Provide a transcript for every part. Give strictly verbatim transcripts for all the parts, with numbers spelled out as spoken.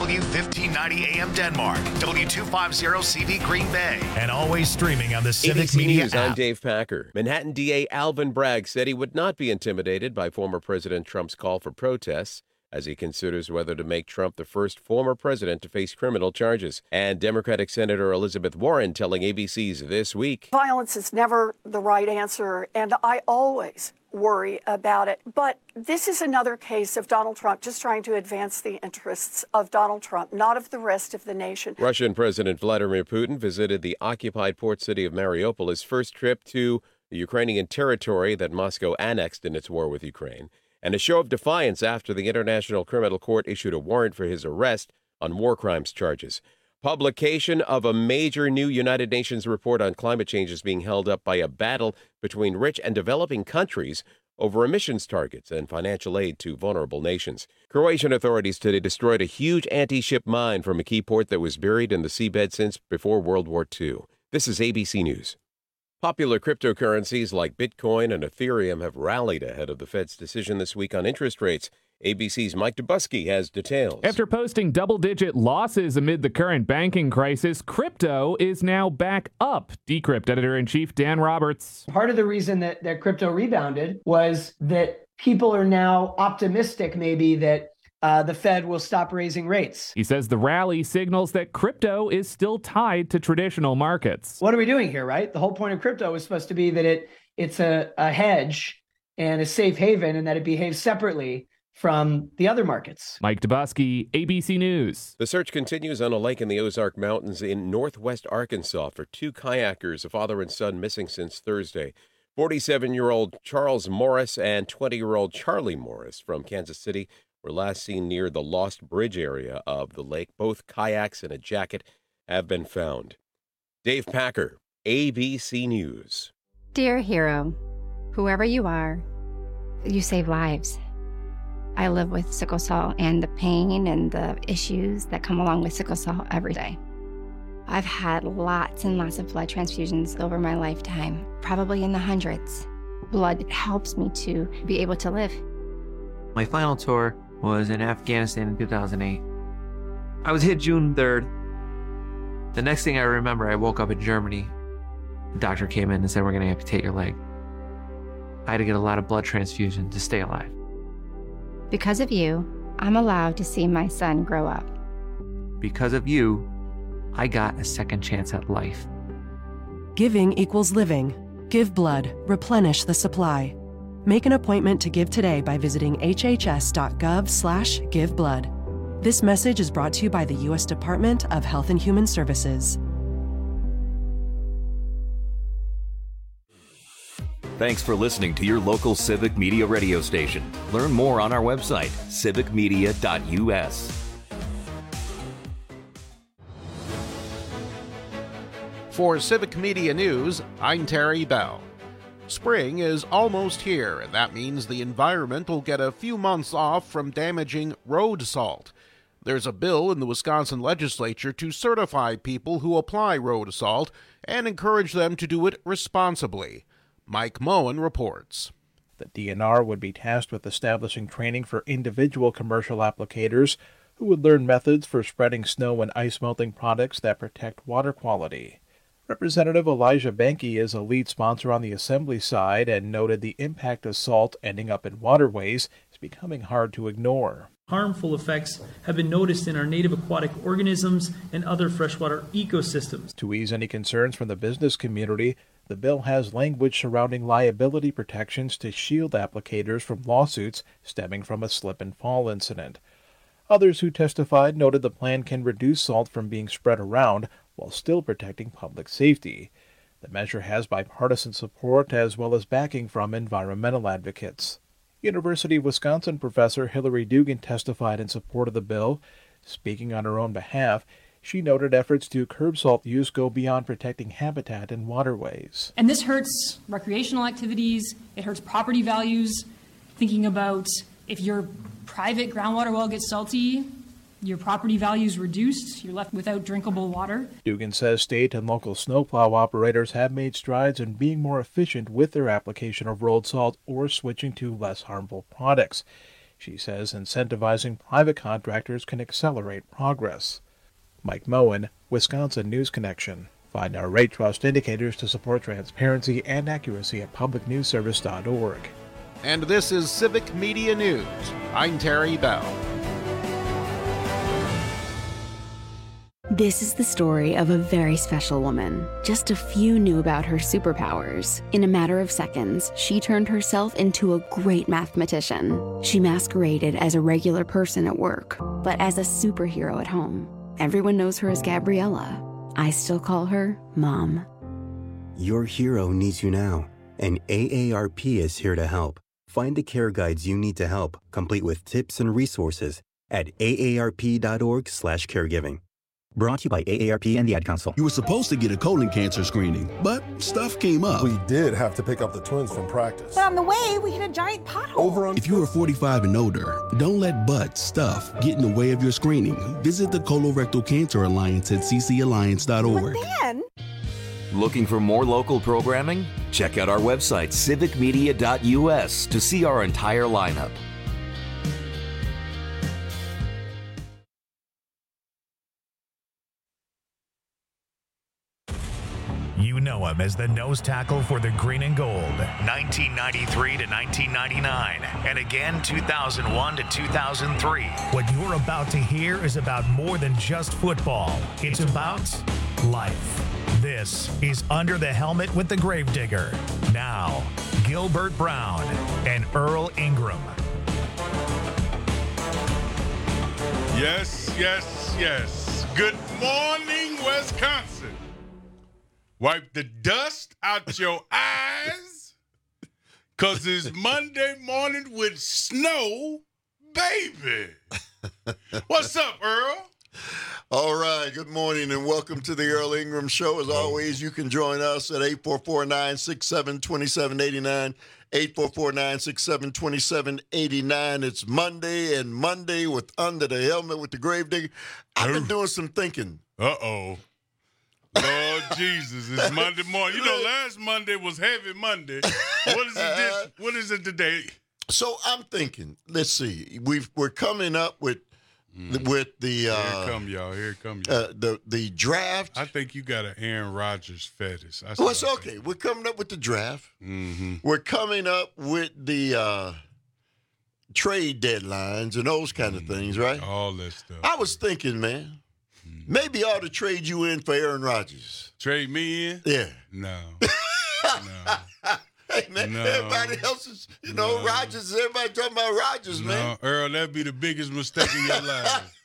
W fifteen ninety A M Denmark, W two fifty C V Green Bay, and always streaming on the Civic A B C Media News, app. I'm Dave Packer. Manhattan D A Alvin Bragg said he would not be intimidated by former President Trump's call for protests as he considers whether to make Trump the first former president to face criminal charges. And Democratic Senator Elizabeth Warren telling A B C's This Week. Violence is never the right answer, and I always worry about it. But this is another case of Donald Trump just trying to advance the interests of Donald Trump, not of the rest of the nation. Russian President Vladimir Putin visited the occupied port city of Mariupol, his first trip to the Ukrainian territory that Moscow annexed in its war with Ukraine, and a show of defiance after the International Criminal Court issued a warrant for his arrest on war crimes charges. Publication of a major new United Nations report on climate change is being held up by a battle between rich and developing countries over emissions targets and financial aid to vulnerable nations. Croatian authorities today destroyed a huge anti-ship mine from a key port that was buried in the seabed since before World War Two. This is A B C News. Popular cryptocurrencies like Bitcoin and Ethereum have rallied ahead of the Fed's decision this week on interest rates. A B C's Mike Dubusky has details. After posting double-digit losses amid the current banking crisis, crypto is now back up. Decrypt editor-in-chief Dan Roberts. Part of the reason that, that crypto rebounded was that people are now optimistic maybe that Uh, the Fed will stop raising rates. He says the rally signals that crypto is still tied to traditional markets. What are we doing here, right? The whole point of crypto is supposed to be that it it's a, a hedge and a safe haven and that it behaves separately from the other markets. Mike Dubusky, A B C News. The search continues on a lake in the Ozark Mountains in northwest Arkansas for two kayakers, a father and son, missing since Thursday. forty-seven-year-old Charles Morris and twenty-year-old Charlie Morris from Kansas City were last seen near the Lost Bridge area of the lake. Both kayaks and a jacket have been found. Dave Packer, A B C News. Dear hero, whoever you are, you save lives. I live with sickle cell and the pain and the issues that come along with sickle cell every day. I've had lots and lots of blood transfusions over my lifetime, probably in the hundreds. Blood helps me to be able to live. My final tour was in Afghanistan in two thousand eight. I was hit June third. The next thing I remember, I woke up in Germany. The doctor came in and said, we're going to amputate your leg. I had to get a lot of blood transfusion to stay alive. Because of you, I'm allowed to see my son grow up. Because of you, I got a second chance at life. Giving equals living. Give blood. Replenish the supply. Make an appointment to give today by visiting hhs.gov slash give blood. This message is brought to you by the U S Department of Health and Human Services. Thanks for listening to your local Civic Media radio station. Learn more on our website, civic media dot u s. For Civic Media News, I'm Terry Bell. Spring is almost here, and that means the environment will get a few months off from damaging road salt. There's a bill in the Wisconsin legislature to certify people who apply road salt and encourage them to do it responsibly. Mike Moen reports. The D N R would be tasked with establishing training for individual commercial applicators who would learn methods for spreading snow and ice melting products that protect water quality. Representative Elijah Benke is a lead sponsor on the Assembly side and noted the impact of salt ending up in waterways is becoming hard to ignore. Harmful effects have been noticed in our native aquatic organisms and other freshwater ecosystems. To ease any concerns from the business community, the bill has language surrounding liability protections to shield applicators from lawsuits stemming from a slip and fall incident. Others who testified noted the plan can reduce salt from being spread around while still protecting public safety. The measure has bipartisan support as well as backing from environmental advocates. University of Wisconsin professor Hillary Dugan testified in support of the bill. Speaking on her own behalf, she noted efforts to curb salt use go beyond protecting habitat and waterways. And this hurts recreational activities, it hurts property values. Thinking about if your private groundwater well gets salty, your property value is reduced, you're left without drinkable water. Dugan says state and local snowplow operators have made strides in being more efficient with their application of road salt or switching to less harmful products. She says incentivizing private contractors can accelerate progress. Mike Moen, Wisconsin News Connection. Find our rate trust indicators to support transparency and accuracy at public news service dot org. And this is Civic Media News. I'm Terry Bell. This is the story of a very special woman. Just a few knew about her superpowers. In a matter of seconds, she turned herself into a great mathematician. She masqueraded as a regular person at work, but as a superhero at home. Everyone knows her as Gabriella. I still call her Mom. Your hero needs you now, and A A R P is here to help. Find the care guides you need to help, complete with tips and resources at A A R P dot org slash caregiving. Brought to you by A A R P and the Ad Council. You were supposed to get a colon cancer screening, but stuff came up. We did have to pick up the twins from practice. But on the way, we hit a giant pothole. Over on. If you are forty-five and older, don't let butt stuff get in the way of your screening. Visit the Colorectal Cancer Alliance at c c alliance dot org. But then... Looking for more local programming? Check out our website, civic media dot u s, to see our entire lineup. You know him as the nose tackle for the green and gold, nineteen ninety-three to nineteen ninety-nine, and again two thousand one to two thousand three. What you're about to hear is about more than just football. It's about life. This is Under the Helmet with the Gravedigger. Now, Gilbert Brown and Earl Ingram. Yes, yes, yes. Good morning, Wisconsin. Wipe the dust out your eyes, because it's Monday morning with snow, baby. What's up, Earl? All right, good morning and welcome to the Earl Ingram Show. As always, you can join us at eight four four, nine six seven, two seven eight nine, eight four four, nine six seven, two seven eight nine. It's Monday, and Monday with Under the Helmet with the Gravedigger. I've been doing some thinking. Uh-oh. Lord Jesus, it's Monday morning. You know, last Monday was Heavy Monday. What is it this, what is it today? So I'm thinking, let's see, we've, we're coming up with mm. with the uh, here it come y'all, here it come y'all. Uh, the the draft. I think you got an Aaron Rodgers fetish. Well, it's okay. We're coming up with the draft. Mm-hmm. We're coming up with the uh, trade deadlines and those kind of things, right? All that stuff. I was thinking, man. Maybe I ought to trade you in for Aaron Rodgers. Trade me in? Yeah. No. no. Hey, man, no. everybody else is, you know, no. Rodgers, everybody talking about Rodgers, no. man. Earl, that'd be the biggest mistake in your life.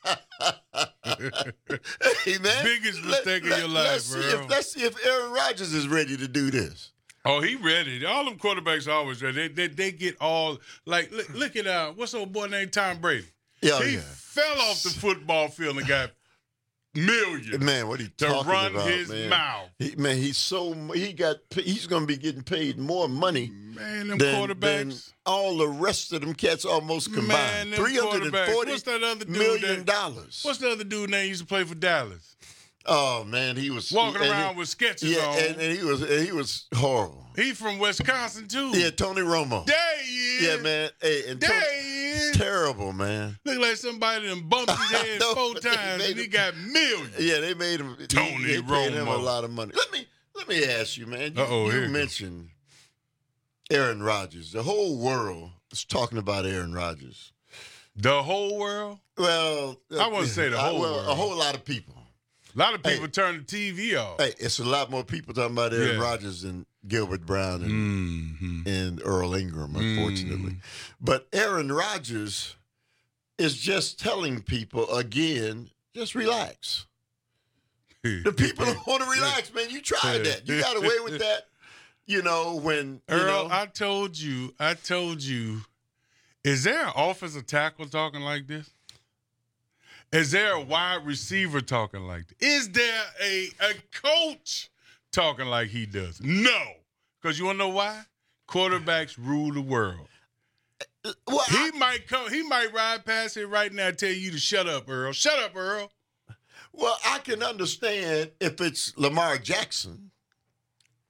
Hey, man. Biggest mistake let, in your let, life, let's see Earl. If, let's see if Aaron Rodgers is ready to do this. Oh, he ready. All them quarterbacks are always ready. They, they, they get all, like, look, look at, uh, what's old boy named Tom Brady? Yeah, he yeah. fell off the football field and got millions. Man, what he to talking run about, his man. mouth. He, man, he's so he got he's going to be getting paid more money. Man, them than, quarterbacks. Than all the rest of them cats almost combined. Man, Three hundred and forty What's that other dude million that, dollars. What's the other dude name used to play for Dallas? Oh man, he was walking he, around he, with sketches yeah, on. and, and he was and he was horrible. He from Wisconsin too. Yeah, Tony Romo. There he is. Yeah, man. Hey, and there Tony, he is. Terrible, man. Look like somebody done bumped his head no, four times and he him, got millions. Yeah, they made him. Tony they Romo. Paid him a lot of money. Let me let me ask you, man. You, Uh-oh, you mentioned Aaron Rodgers. The whole world is talking about Aaron Rodgers. The whole world? Well, I wouldn't say the whole I, well, world. A whole lot of people. A lot of people hey, turn the T V off. Hey, it's a lot more people talking about Aaron yeah. Rodgers than Gilbert Brown and, mm-hmm. and Earl Ingram, unfortunately. Mm. But Aaron Rodgers is just telling people again, just relax. The people don't want to relax, man. You tried that. You got away with that. You know, when you Earl, know, I told you, I told you, is there an offensive tackle talking like this? Is there a wide receiver talking like this? Is there a, a coach talking like he does? No. Because you want to know why? Quarterbacks rule the world. Well, he I, might come, he might ride past it right now and tell you to shut up, Earl. Shut up, Earl. Well, I can understand if it's Lamar Jackson.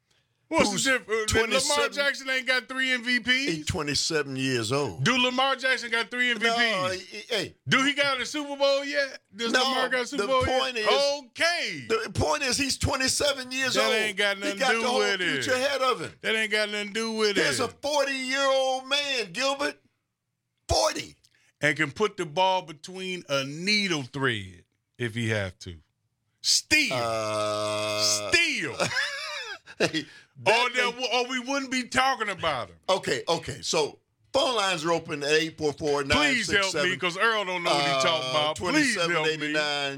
What's the difference? Lamar Jackson ain't got three M V Ps. He's twenty-seven years old. Do Lamar Jackson got three M V Ps? No, he, hey. Do he got a Super Bowl yet? Does no, Lamar got a Super the Bowl point yet? Is, okay. The point is he's twenty-seven years that old. That ain't got nothing he got to do the whole with future it. ahead of him. That ain't got nothing to do with There's it. There's a forty-year-old man, Gilbert. forty. And can put the ball between a needle thread if he have to. Steal. Uh, Steal. hey, or, there, or we wouldn't be talking about him. Okay, okay. So phone lines are open at eight four four, nine six seven. Please help me, because Earl don't know what he's talking about. Please help me.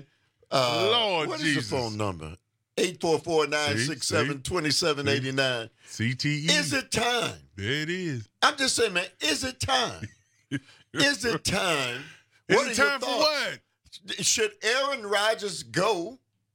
Uh, Lord what Jesus. What is the phone number? eight four four, nine six seven, two seven eight nine. C T E. Is it time? There it is. I'm just saying, man, is it time? Is it time? Is what it time for what? Should Aaron Rodgers go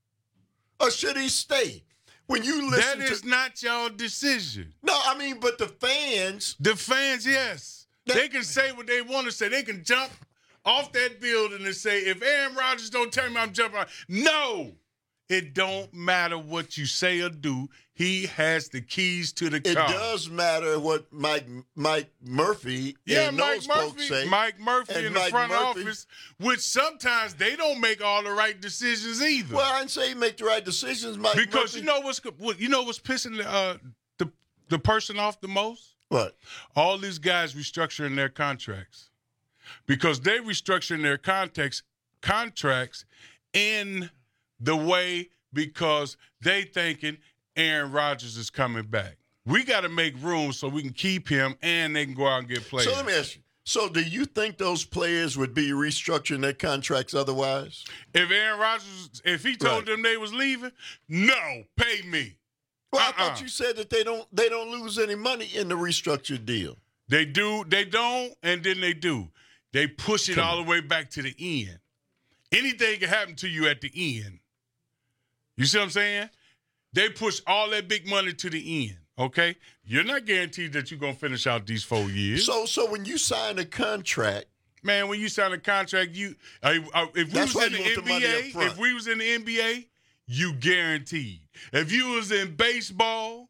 or should he stay? When you listen That is to, not your decision. No, I mean, but the fans. The fans, yes. That, they can say what they want to say. They can jump off that building and say, if Aaron Rodgers don't tell me I'm jumping out. No. It don't matter what you say or do. He has the keys to the it car. It does matter what Mike Mike Murphy yeah, and Mike those Murphy, folks say. Mike Murphy in the Mike front Murphy, office, which sometimes they don't make all the right decisions either. Well, I didn't say he make the right decisions, Mike because Murphy. you know what's you know what's pissing the, uh, the the person off the most? What? All these guys restructuring their contracts because they restructuring their context contracts in the way. Because they thinking Aaron Rodgers is coming back. We got to make room so we can keep him and they can go out and get players. So let me ask you. So do you think those players would be restructuring their contracts otherwise? If Aaron Rodgers, if he told right. them they was leaving, no, pay me. Well, uh-uh. I thought you said that they don't they don't lose any money in the restructured deal. They do, they don't, and then they do. They push it Come all on. the way back to the end. Anything can happen to you at the end. You see what I'm saying? They push all that big money to the end, okay? You're not guaranteed that you're going to finish out these four years. So so when you sign a contract. Man, when you sign a contract, you uh, uh, if we was in the N B A, if we was in the N B A, you guaranteed. If you was in baseball,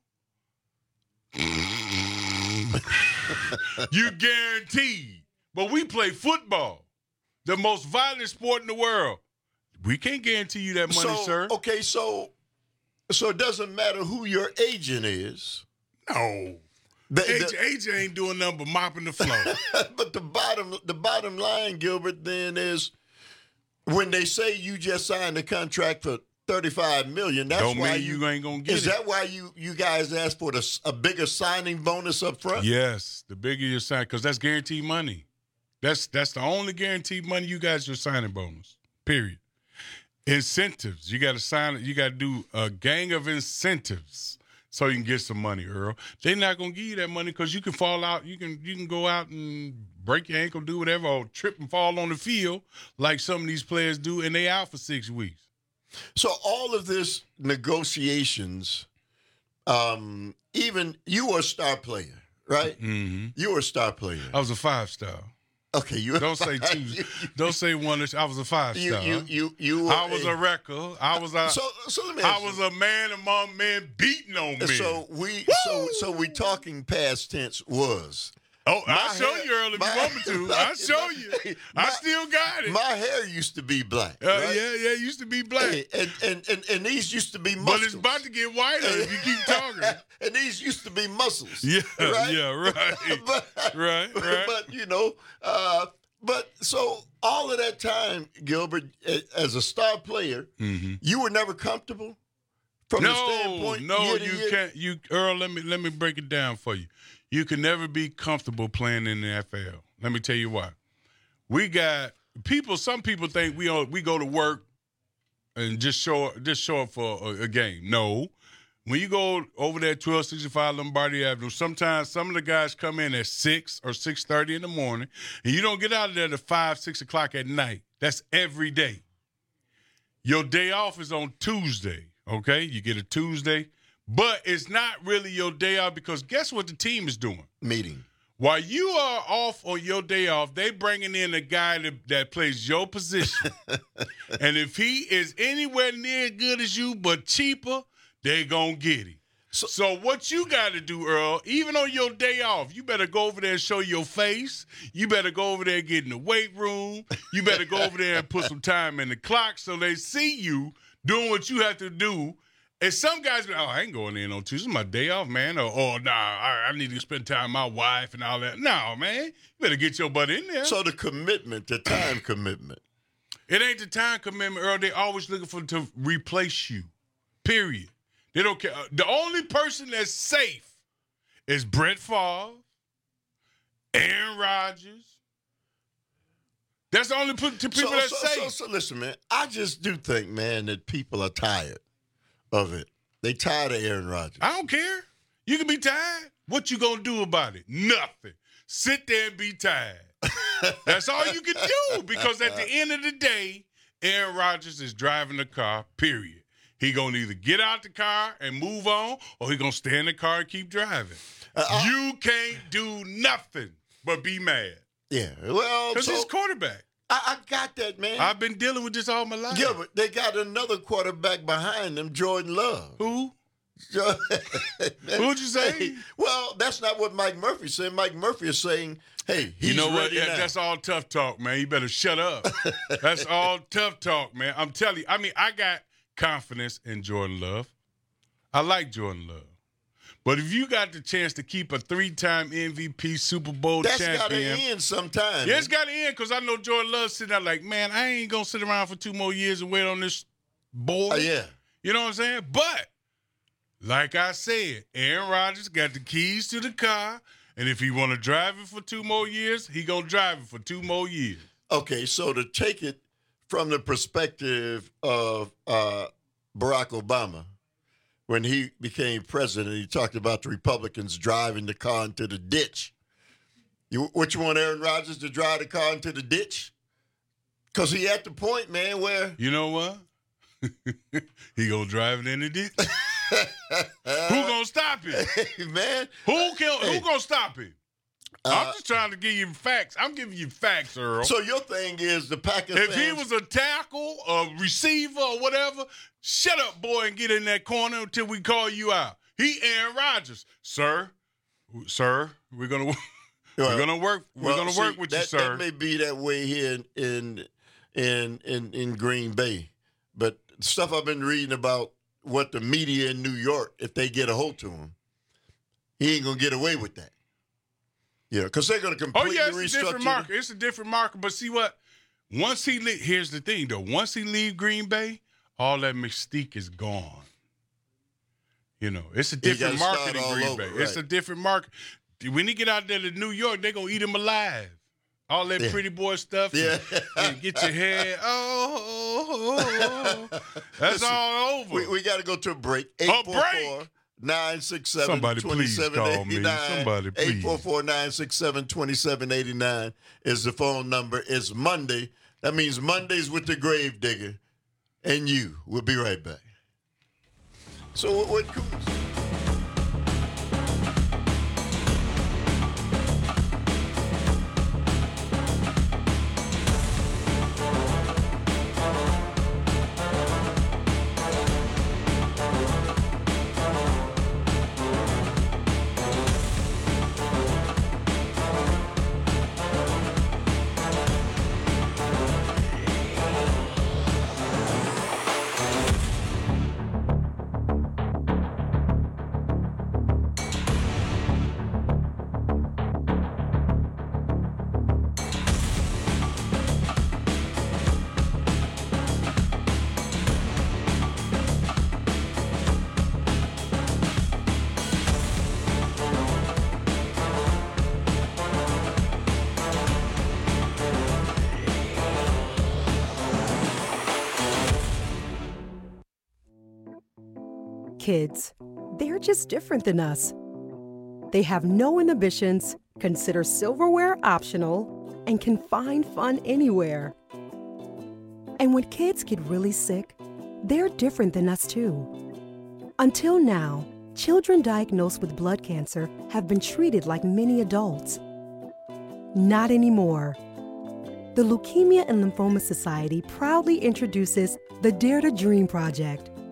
you guaranteed. But we play football, the most violent sport in the world. We can't guarantee you that money, so, sir. Okay, so so it doesn't matter who your agent is. No. The, agent, the, agent ain't doing nothing but mopping the floor. But the bottom the bottom line, Gilbert, then is when they say you just signed a contract for thirty-five million dollars, that's Don't why mean you, you ain't gonna get is it. Is that why you, you guys asked for the, a bigger signing bonus up front? Yes, the bigger you sign, because that's guaranteed money. That's that's the only guaranteed money you guys are signing bonus. Period. Incentives. You got to sign it. You got to do a gang of incentives so you can get some money, Earl. They're not going to give you that money because you can fall out. You can you can go out and break your ankle, do whatever, or trip and fall on the field like some of these players do, and they out for six weeks. So all of this negotiations, um, even you were a star player, right? Mm-hmm. You were a star player. I was a five-star. Okay, you don't say two. you, don't say one. I was a five star. You, you, you. you I was a, a wrecker. I was a. So, so let me. I was a man among men, beating on men. So we, Woo! so, so we talking past tense was. Oh, I'll show you, Earl, if my, you want me to. I'll show you. My, I still got it. My hair used to be black. Uh, right? Yeah, yeah, it used to be black. Hey, and, and, and, and these used to be muscles. But it's about to get whiter if you keep talking. And these used to be muscles. Yeah, right? yeah, right. but, right, right. But, you know, uh, but so all of that time, Gilbert, as a star player, mm-hmm. you were never comfortable from no, the standpoint. No, year to you year? can't. You Earl, let me let me break it down for you. You can never be comfortable playing in the N F L. Let me tell you why. We got people. Some people think we we go to work and just show just show up for a, a game. No. When you go over there at twelve sixty-five Lombardi Avenue, sometimes some of the guys come in at six or six thirty in the morning, and you don't get out of there to five, six o'clock at night. That's every day. Your day off is on Tuesday, okay? You get a Tuesday, but it's not really your day off because guess what the team is doing? Meeting. While you are off on your day off, they bringing in a guy that, that plays your position. And if he is anywhere near as good as you but cheaper, they gonna get him. So, so what you got to do, Earl, even on your day off, you better go over there and show your face. You better go over there and get in the weight room. You better go over there and put some time in the clock so they see you doing what you have to do. And some guys be like, oh, I ain't going in on Tuesday. It's my day off, man. Or, oh, nah, I, I need to spend time with my wife and all that. No, man. You better get your butt in there. So the commitment, the time commitment. It ain't the time commitment, Earl. They always looking for to replace you, period. They don't care. The only person that's safe is Brett Favre, Aaron Rodgers. That's the only p- two people so, that's so, safe. So, so listen, man, I just do think, man, that people are tired of it. They tired of Aaron Rodgers. I don't care. You can be tired. What you gonna do about it? Nothing. Sit there and be tired. That's all you can do, because at the end of the day, Aaron Rodgers is driving the car, period. He gonna either get out the car and move on, or he gonna stay in the car and keep driving. Uh, you can't do nothing but be mad. Yeah, well, because so, he's quarterback. I, I got that, man. I've been dealing with this all my life. Yeah, but they got another quarterback behind them, Jordan Love. Who? Who'd you say? Hey, well, that's not what Mike Murphy said. Mike Murphy is saying, hey, he's you know what? ready now. That's all tough talk, man. You better shut up. That's all tough talk, man. I'm telling you. I mean, I got confidence in Jordan Love. I like Jordan Love. But if you got the chance to keep a three-time M V P Super Bowl that's champion. That's got to end sometime. Yeah, it's got to end, because I know Jordan Love sitting there like, man, I ain't going to sit around for two more years and wait on this boy. Uh, yeah. You know what I'm saying? But, like I said, Aaron Rodgers got the keys to the car, and if he want to drive it for two more years, he going to drive it for two more years. Okay, so to take it from the perspective of uh, Barack Obama, when he became president, he talked about the Republicans driving the car into the ditch. You, what you want Aaron Rodgers to drive the car into the ditch? Because he at the point, man, where... You know what? He gonna drive it in the ditch. Who gonna stop him? Hey, man. Who can, hey. Who gonna stop him? Uh, I'm just trying to give you facts. I'm giving you facts, Earl. So your thing is the Packers If fans... he was a tackle, a receiver, or whatever, shut up, boy, and get in that corner until we call you out. He Aaron Rodgers, sir, sir. We're gonna well, we're gonna work. We're well, gonna see, work with that, you, sir. That may be that way here in in in in Green Bay, but stuff I've been reading about what the media in New York, if they get a hold to him, he ain't gonna get away with that. Yeah, because they're going to completely restructure. Oh, yeah, it's a different market. It's a different market. But see what? Once he leave, here's the thing, though. Once he leave Green Bay, all that mystique is gone. You know, it's a different market in Green over, Bay. right. It's a different market. When he get out there to New York, they're going to eat him alive. All that yeah. pretty boy stuff. Yeah. And, and get your hair. Oh, oh, oh. That's Listen, all over. We, we got to go to a break. A break? nine six seven, Somebody two seven eight nine. Somebody please. eight four four, nine six seven, two seven eight nine is the phone number. It's Monday. That means Mondays with the Grave Digger and you. We'll be right back. So what, what Kids, they're just different than us. They have no inhibitions, consider silverware optional, and can find fun anywhere. And when kids get really sick, they're different than us too. Until now, children diagnosed with blood cancer have been treated like many adults. Not anymore. The Leukemia and Lymphoma Society proudly introduces the Dare to Dream Project,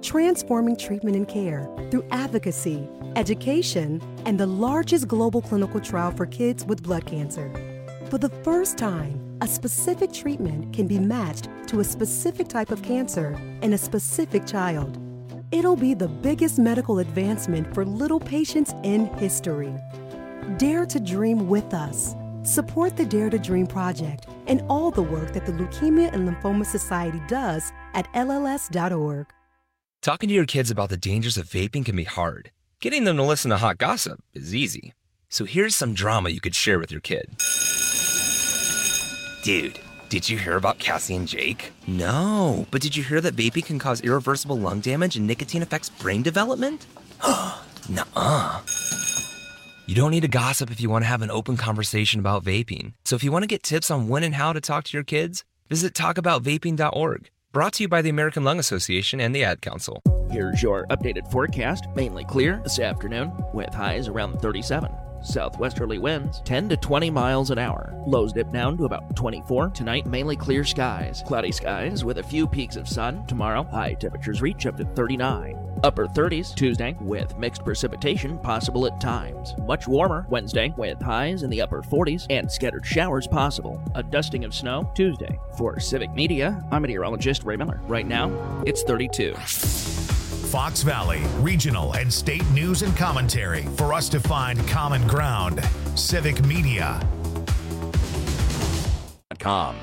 transforming treatment and care through advocacy, education, and the largest global clinical trial for kids with blood cancer. For the first time, a specific treatment can be matched to a specific type of cancer in a specific child. It'll be the biggest medical advancement for little patients in history. Dare to dream with us. Support the Dare to Dream Project and all the work that the Leukemia and Lymphoma Society does at L L S dot org. Talking to your kids about the dangers of vaping can be hard. Getting them to listen to hot gossip is easy. So here's some drama you could share with your kid. Dude, did you hear about Cassie and Jake? No, but did you hear that vaping can cause irreversible lung damage and nicotine affects brain development? Nuh-uh. You don't need to gossip if you want to have an open conversation about vaping. So if you want to get tips on when and how to talk to your kids, visit talk about vaping dot org. Brought to you by the American Lung Association and the Ad Council. Here's your updated forecast. Mainly clear this afternoon with highs around thirty-seven. Southwesterly winds ten to twenty miles an hour. Lows dip down to about twenty-four. Tonight, mainly clear skies. Cloudy skies with a few peaks of sun. Tomorrow, high temperatures reach up to thirty-nine. Upper thirties Tuesday with mixed precipitation possible at times. Much warmer Wednesday with highs in the upper forties and scattered showers possible. A dusting of snow Tuesday. For Civic Media, I'm meteorologist Ray Miller. Right now, it's thirty-two. Fox Valley, regional and state news and commentary for us to find common ground. Civic Media. Com.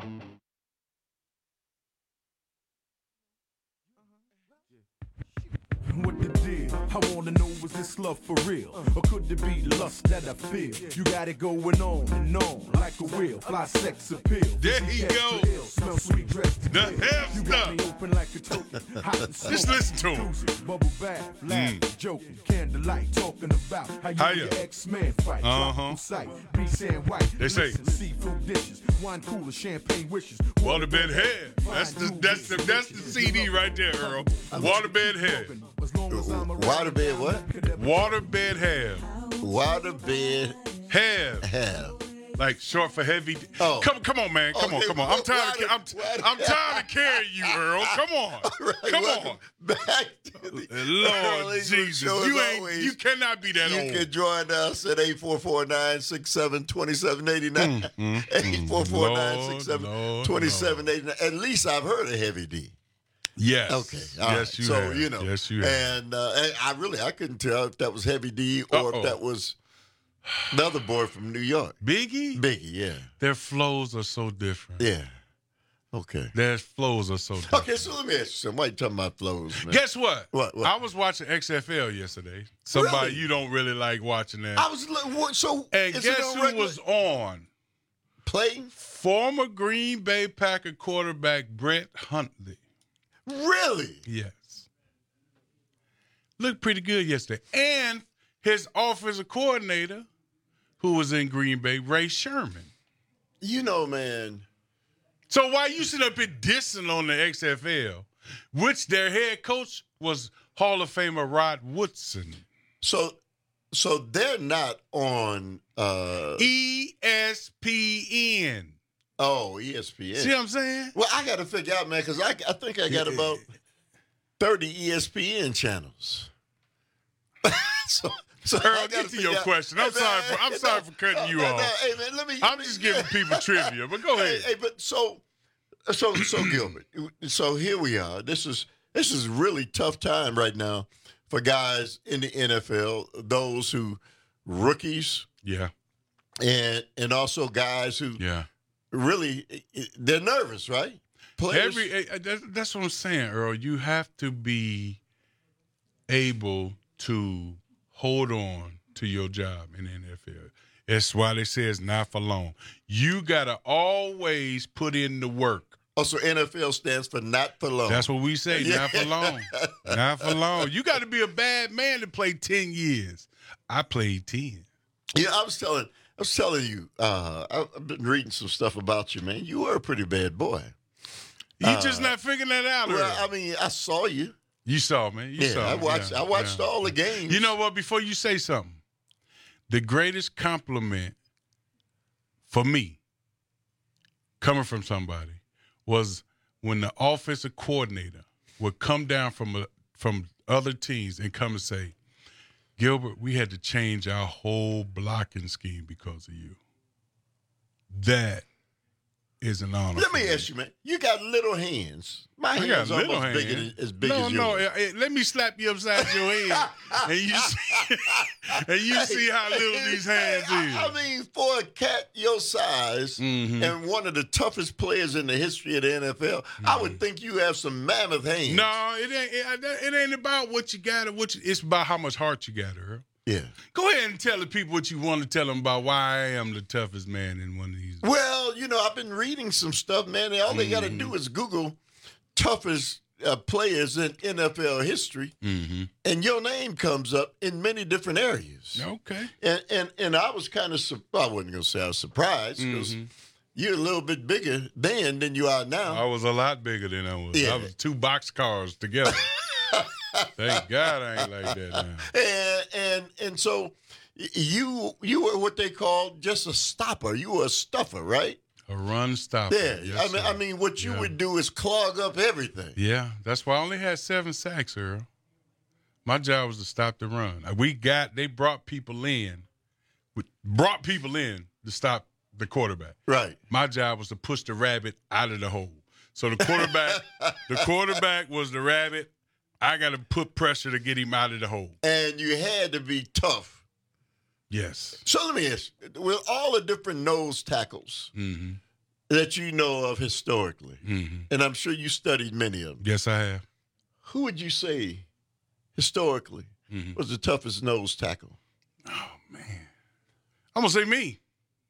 What the deal? I wanna know, is this love for real? Or could it be lust that I feel? You got it going on and on like a wheel. Fly sex appeal. There he go. Smell sweet dress. The hell You got me open like a token. Hot and Just listen to him. Bubble bath, laughing, joking, candlelight, talking about how you How and ya? your ex-man fight. Uh-huh. Drop from sight. Be saying white. They say- Listen, seafood dishes, wine cooler, champagne wishes. Waterbed Head. That's the that's the that's the C D right there, Earl. Waterbed Head. Waterbed what? Waterbed Head. Waterbed Have. Have. Like short for heavy. Oh. Come come on, man. Come on, Okay, come on. I'm tired of water- I'm, I'm tired of carrying you, Earl. Come on. Right, Come welcome on. Back to the Lord Early Jesus. Show as You ain't always. you cannot be that You old. can join us at eight four four, nine six seven, two seven eight nine. Mm, eight four four, nine six seven, Lord, two seven eight nine. At least I've heard of Heavy D. Yes. Okay. all Yes, right. you so, have. you know. Yes, you have. And, uh, and I really, I couldn't tell if that was Heavy D or Uh-oh. if that was another boy from New York. Biggie? Biggie, yeah. Their flows are so different. Yeah. Okay. Their flows are so different. Okay, so let me ask you something. Why you talking about flows, man? Guess what? What, what? I was watching X F L yesterday. Somebody Really? you don't really like watching that. I was, li- what, so. and is it guess on who regular- was on? Playing? Former Green Bay Packer quarterback Brett Hundley. Really? Yes. Looked pretty good yesterday. And his offensive coordinator, who was in Green Bay, Ray Sherman. You know, man. So why you sit up here dissing on the X F L, which their head coach was Hall of Famer Rod Woodson. So, so they're not on uh, E S P N. Oh, E S P N. See what I'm saying? Well, I got to figure out, man, because I, I think I got about thirty E S P N channels. so, so I Earl, gotta get to figure your out- question. I'm Hey, sorry man, for I'm hey, sorry no, for cutting no, you no, off. no, hey, man, let me. I'm just giving people trivia, but go Hey, ahead. hey, but so, so, so Gilbert. So here we are. This is this is really tough time right now for guys in the N F L. Those who rookies, Yeah. and and also guys who Yeah. really they're nervous, right? Players. Every eh, eh, that- that's what I'm saying, Earl. You have to be able to hold on to your job in the N F L. That's why they say it's not for long. You gotta always put in the work. Also, N F L stands for not for long. That's what we say, Yeah. not for long. Not for long. You got to be a bad man to play ten years. I played ten. Yeah, I was telling, I was telling you. Uh, I- I've been reading some stuff about you, man. You were a pretty bad boy. You Uh, just not figuring that out. Well, Earl. I mean, I saw you. You saw me. You Yeah, saw I me. watched. Yeah, I watched yeah. all the games. You know what? Before you say something, the greatest compliment for me coming from somebody was when the offensive coordinator would come down from a, from other teams and come and say, Gilbert, we had to change our whole blocking scheme because of you. That is an honor. Let me ask you, man. You got little hands. My I hands got are little almost hands. bigger, as big no, as no. yours. eh, eh, Let me slap you upside your head, and you see, and you see how little these hands I, is. I mean, for a cat your size Mm-hmm. and one of the toughest players in the history of the N F L, I would think you have some mammoth hands. No, it ain't. It, it ain't about what you got or what you, it's about how much heart you got, Earl. Yeah. Go ahead and tell the people what you want to tell them about why I am the toughest man in one of these. Well, you know, I've been reading some stuff, man. And all they got to do is Google toughest uh, players in N F L history, Mm-hmm. and your name comes up in many different areas. Okay. And and and I was kind of, su- I wasn't going to say I was surprised because Mhm. you're a little bit bigger then than you are now. I was a lot bigger than I was. Yeah. I was two box cars together. Thank God I ain't like that now. And and and so y- you you were what they call just a stopper. You were a stuffer, right? A run stopper. Yeah. Yes, I mean, sir. I mean, what you Yeah. would do is clog up everything. Yeah, that's why I only had seven sacks, Earl. My job was to stop the run. We got they brought people in, with- brought people in to stop the quarterback. Right. My job was to push the rabbit out of the hole. So the quarterback, the quarterback was the rabbit. I got to put pressure to get him out of the hole. And you had to be tough. Yes. So let me ask you, with all the different nose tackles Mm-hmm. that you know of historically, Mm-hmm. and I'm sure you studied many of them, Yes, I have. who would you say historically Mm-hmm. was the toughest nose tackle? I'm gonna say me.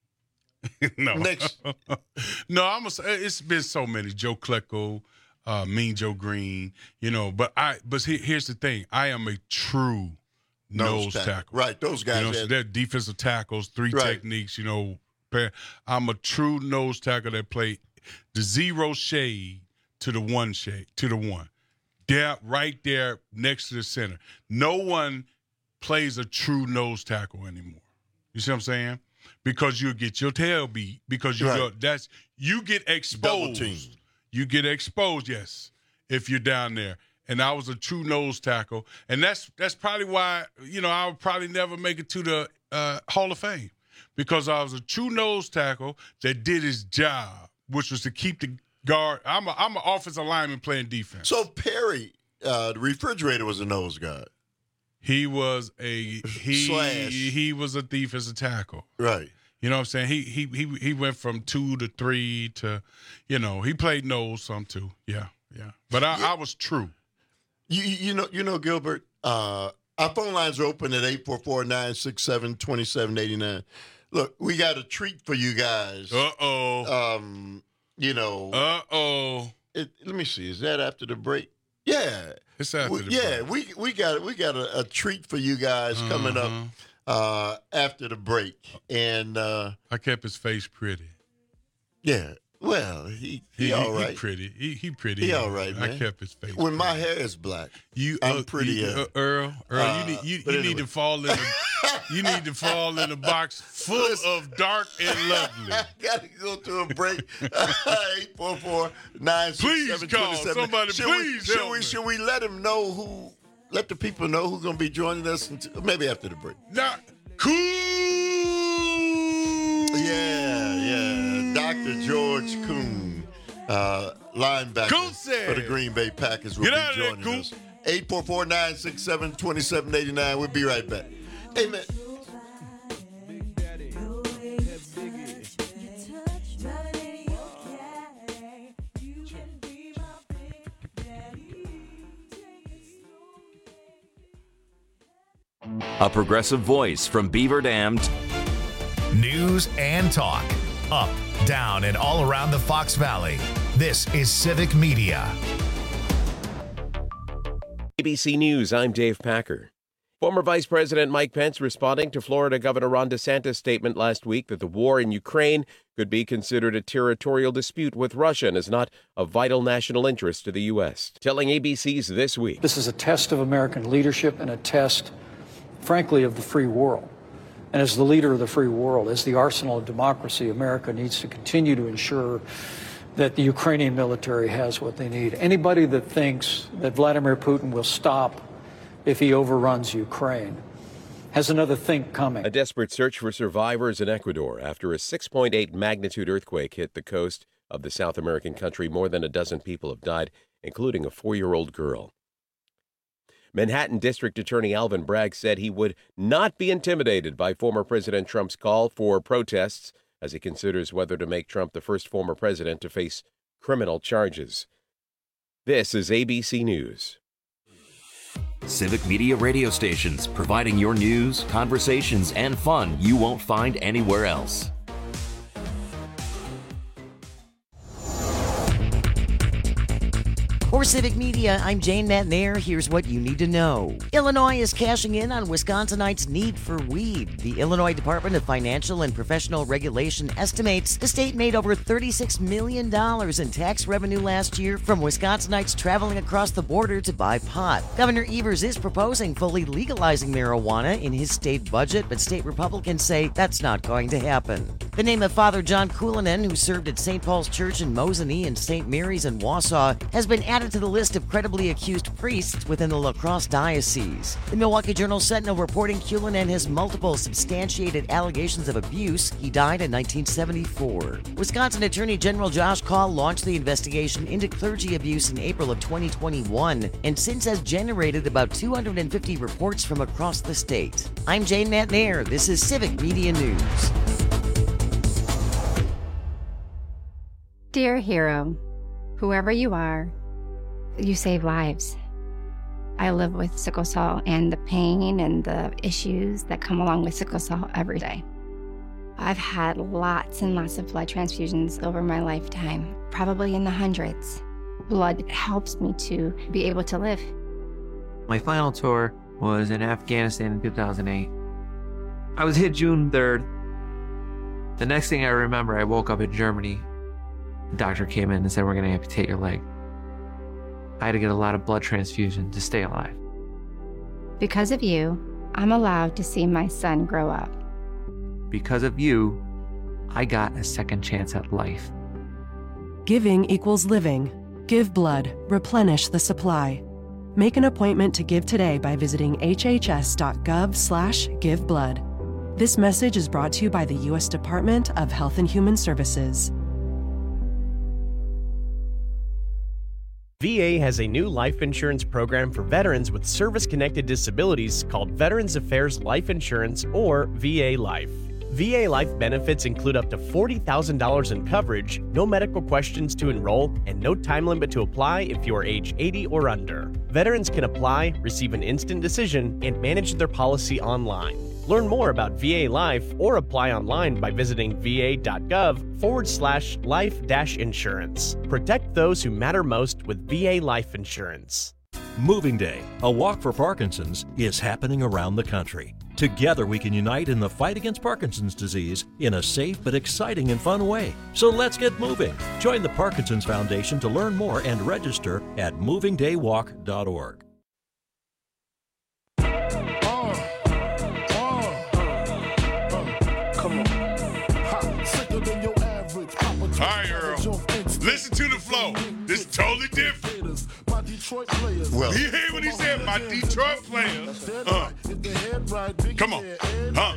no, Next. no, I'm gonna say it's been so many. Joe Klecko, uh, Mean Joe Green, you know. But I, but he, here's the thing: I am a true Nose nose, tackle. tackle. Right, those guys You know, so had- they're defensive tackles, three Right. techniques. You know, pair- I'm a true nose tackle that play the zero shade to the one shade to the one. There, right there next to the center. No one plays a true nose tackle anymore. You see what I'm saying? Because you get your tail beat. Because you Right. go, that's you get Double exposed. teamed. You get exposed, yes, if you're down there. And I was a true nose tackle, and that's that's probably why you know I would probably never make it to the uh, Hall of Fame, because I was a true nose tackle that did his job, which was to keep the guard. I'm a I'm an offensive lineman playing defense. So Perry, uh, the refrigerator, was a nose guard. He was a he Slash. he was a defensive tackle. Right. You know what I'm saying? He he he he went from two to three to, you know, he played nose some too. Yeah, yeah. But I, Yeah. I was true. You, you know, you know, Gilbert. Uh, our phone lines are open at eight four four, nine six seven, two seven eight nine. Look, we got a treat for you guys. Uh oh. Um, you know. Uh oh. It, let me see. Is that after the break? Yeah. It's after We- the yeah, break. we we got we got a, a treat for you guys coming up Uh-huh. uh, after the break, and uh, I kept his face pretty. yeah. Well, he he, He, all he right. pretty. He he pretty. He all right, I man. kept his face. When my pretty. hair is black, You, I'm uh, pretty. you- uh, uh, Earl, Earl, uh, you need you, but you anyway. need to fall in the you need to fall in a box full of dark and lovely. Got to go to a break. eight four four, nine six seven, Please call two seven. somebody, Should please we, should help we me. should we let him know who? Let the people know who's going to be joining us. Until, maybe after the break. Now, cool. Yeah, yeah. Doctor George Kuhn, uh, linebacker Coon said. for the Green Bay Packers, will Get be out of there, joining Coon. us. eight four four, nine six seven, two seven eight nine. We'll be right back. Hey, man. A progressive voice from Beaver Dam. News and talk. Up, down, and all around the Fox Valley. This is Civic Media. A B C News, I'm Dave Packer. Former Vice President Mike Pence responding to Florida Governor Ron DeSantis' statement last week that the war in Ukraine could be considered a territorial dispute with Russia and is not of vital national interest to the U S. Telling A B C's This Week. This is a test of American leadership and a test, frankly, of the free world. And as the leader of the free world, as the arsenal of democracy, America needs to continue to ensure that the Ukrainian military has what they need. Anybody that thinks that Vladimir Putin will stop if he overruns Ukraine has another think coming. A desperate search for survivors in Ecuador after a six point eight magnitude earthquake hit the coast of the South American country. More than a dozen people have died, including a four-year-old girl. Manhattan District Attorney Alvin Bragg said he would not be intimidated by former President Trump's call for protests as he considers whether to make Trump the first former president to face criminal charges. This is A B C News. Civic Media radio stations, providing your news, conversations, and fun you won't find anywhere else. For Civic Media, I'm Jane Matnair. Here's what you need to know. Illinois is cashing in on Wisconsinites' need for weed. The Illinois Department of Financial and Professional Regulation estimates the state made over thirty-six million dollars in tax revenue last year from Wisconsinites traveling across the border to buy pot. Governor Evers is proposing fully legalizing marijuana in his state budget, but state Republicans say that's not going to happen. The name of Father John Cullinan, who served at Saint Paul's Church in Mosinee and Saint Mary's in Wausau, has been added to the list of credibly accused priests within the La Crosse Diocese. The Milwaukee Journal-Sentinel reporting Cullinan has multiple substantiated allegations of abuse. He died in nineteen seventy-four. Wisconsin Attorney General Josh Kaul launched the investigation into clergy abuse in April of twenty twenty-one and since has generated about two hundred fifty reports from across the state. I'm Jane Matnair. This is Civic Media News. Dear hero, whoever you are, you save lives. I live with sickle cell and the pain and the issues that come along with sickle cell every day. I've had lots and lots of blood transfusions over my lifetime, probably in the hundreds. Blood helps me to be able to live. My final tour was in Afghanistan in two thousand eight. I was hit June third. The next thing I remember, I woke up in Germany. The doctor came in and said, "We're going to amputate your leg." I had to get a lot of blood transfusion to stay alive. Because of you, I'm allowed to see my son grow up. Because of you, I got a second chance at life. Giving equals living. Give blood. Replenish the supply. Make an appointment to give today by visiting hhs.gov slash give blood. This message is brought to you by the U S Department of Health and Human Services. V A has a new life insurance program for veterans with service-connected disabilities called Veterans Affairs Life Insurance, or V A Life. V A Life benefits include up to forty thousand dollars in coverage, no medical questions to enroll, and no time limit to apply if you are age eighty or under. Veterans can apply, receive an instant decision, and manage their policy online. Learn more about V A Life or apply online by visiting va.gov forward slash life dash insurance. Protect those who matter most with V A Life Insurance. Moving Day, a walk for Parkinson's, is happening around the country. Together we can unite in the fight against Parkinson's disease in a safe but exciting and fun way. So let's get moving. Join the Parkinson's Foundation to learn more and register at moving day walk dot org. All right, Earl. Listen to the flow. This is totally different. Well, you hear what he said? My Detroit players. Uh. Come on. Huh?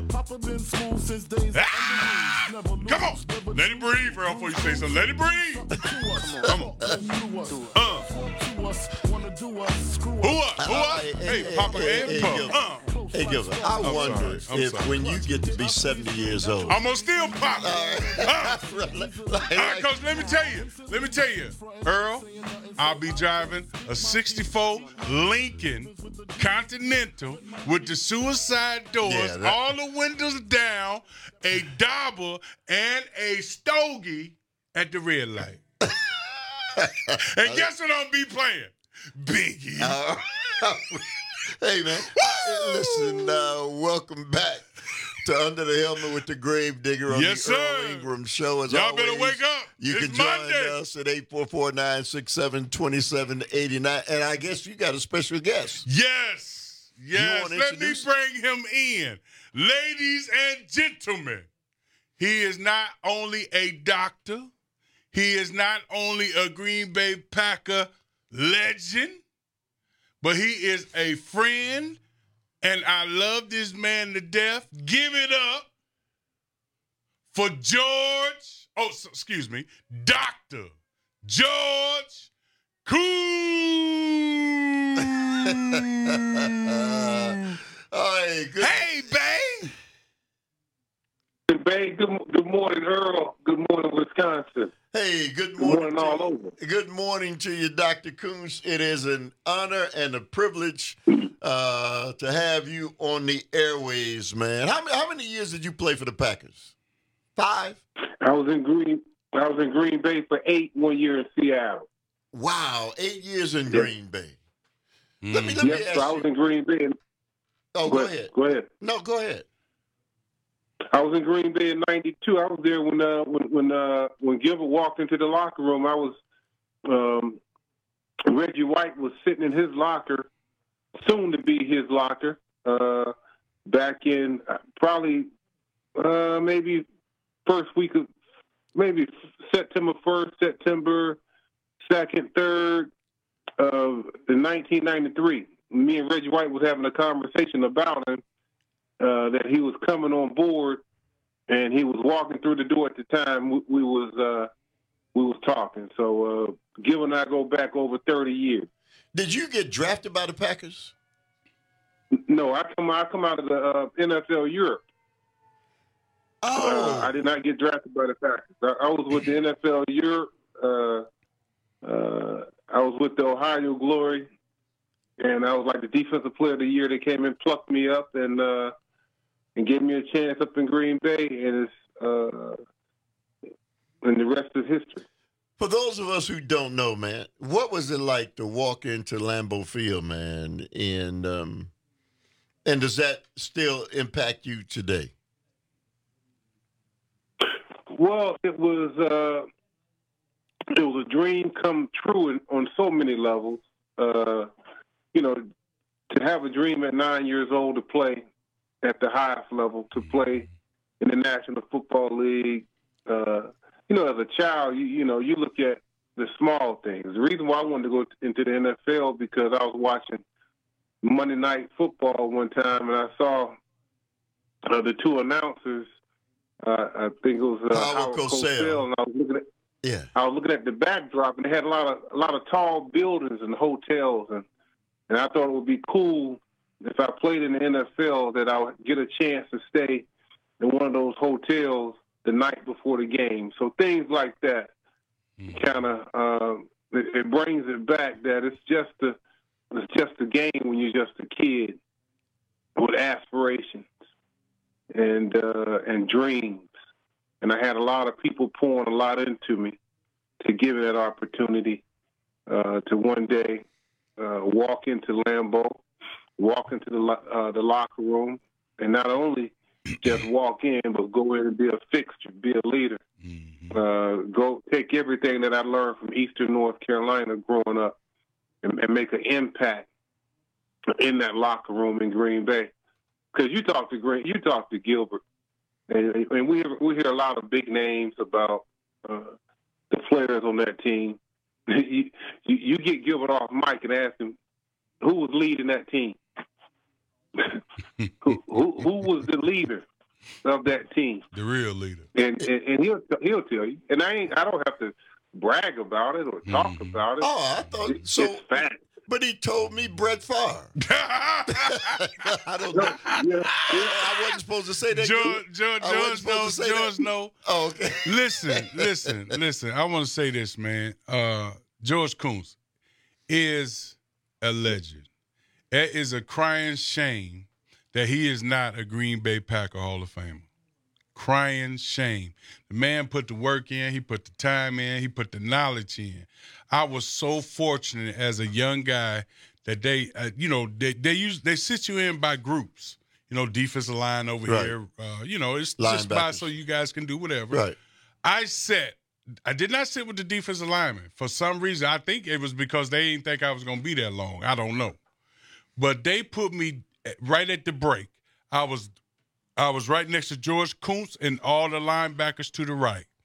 Ah! Come on. Let it breathe, Earl, before you say something. Let it breathe. Come on. Uh. Who up? Who up? Hey, Papa and Pump. Uh. Hey, Gilbert, I I'm wonder sorry. I'm if sorry. when you get to be seventy years old, I'm gonna still pop. Uh, Cause let me tell you, let me tell you, Earl, I'll be driving a sixty-four Lincoln Continental with the suicide doors, Yeah, that- all the windows down, a dauber, and a stogie at the red light. And guess what I'm be playing? Biggie. Uh, hey, man. Uh, listen, uh, welcome back to Under the Helmet with the Grave Digger on Yes, the sir. Earl Ingram Show. As Y'all always, better wake up. You It's can join Monday. us at eight four four, nine six seven, two seven eight nine. And I guess you got a special guest. Yes. You Yes. wanna Let me introduce- bring him in. Ladies and gentlemen, he is not only a doctor, He is not only a Green Bay Packer legend, but he is a friend, and I love this man to death. Give it up for George, oh, so, excuse me, Doctor George Koon. Hey, good. Hey, Bay. Bay, good, good morning, Earl. Good morning, Wisconsin. Hey, good morning, morning, good morning all to over. You. Good morning to you, Doctor Coons. It is an honor and a privilege uh, to have you on the airways, man. How, how many years did you play for the Packers? Five. I was in Green. I was in Green Bay for eight. One year in Seattle. Wow, eight years in Yes. Green Bay. Mm. Let me let yes, me ask so I you. was in Green Bay. And, oh, go, go ahead. ahead. Go ahead. No, go ahead. I was in Green Bay in ninety-two. I was there when uh, when when uh, when Gilbert walked into the locker room. I was um, Reggie White was sitting in his locker, soon to be his locker, uh, back in uh, probably uh, maybe first week of maybe September first, September second, third of nineteen ninety-three. Me and Reggie White was having a conversation about him. Uh, that he was coming on board, and he was walking through the door at the time. We, we was uh, we was talking. So, uh, Gil and I go back over thirty years. Did you get drafted by the Packers? No, I come I come out of the uh, N F L Europe. Oh, uh, I did not get drafted by the Packers. I, I was with the N F L Europe. Uh, uh, I was with the Ohio Glory, and I was like the defensive player of the year. They came and plucked me up and. Uh, And gave me a chance up in Green Bay, and it's uh, and the rest is history. For those of us who don't know, man, what was it like to walk into Lambeau Field, man? And um, and does that still impact you today? Well, it was uh, it was a dream come true in, on so many levels. Uh, you know, to have a dream at nine years old to play at the highest level, to play in the National Football League. Uh, you know, as a child, you, you know, you look at the small things. The reason why I wanted to go into the N F L because I was watching Monday Night Football one time, and I saw uh, the two announcers. Uh, I think it was uh, Howard Howard Cosell. Cosell, and I was looking at Yeah. I was looking at the backdrop, and they had a lot of a lot of tall buildings and hotels, and and I thought it would be cool if I played in the N F L that I would get a chance to stay in one of those hotels the night before the game. So things like that kind of um, it, it brings it back that it's just a it's just a game when you're just a kid with aspirations and uh, and dreams. And I had a lot of people pouring a lot into me to give me that opportunity uh, to one day uh, walk into Lambeau, walk into the uh, the locker room, and not only just walk in, but go in and be a fixture, be a leader. Mm-hmm. Uh, go take everything that I learned from Eastern North Carolina growing up and, and make an impact in that locker room in Green Bay. Because you talk to Green, you talk to Gilbert, and, and we hear, we hear a lot of big names about uh, the players on that team. you, you, you get Gilbert off mic and ask him who was leading that team. who, who who was the leader of that team? The real leader. And and, and he'll he'll tell you. And I ain't I don't have to brag about it or talk mm-hmm. about it. Oh, I thought it, so. It's fact. But he told me Brett Favre. I don't know. Yeah, yeah. I wasn't supposed to say that. George, George, George, no, George, no. Oh, okay. Listen, listen, listen. I want to say this, man. Uh, George Koons is a legend. It is a crying shame that he is not a Green Bay Packer Hall of Famer. Crying shame. The man put the work in. He put the time in. He put the knowledge in. I was so fortunate as a young guy that they, uh, you know, they they use they sit you in by groups. You know, defensive line over right. here. Uh, you know, it's just by so you guys can do whatever. Right. I sat. I did not sit with the defensive lineman. For some reason, I think it was because they didn't think I was going to be that long. I don't know. But they put me right at the break. I was I was right next to George Koons and all the linebackers to the right.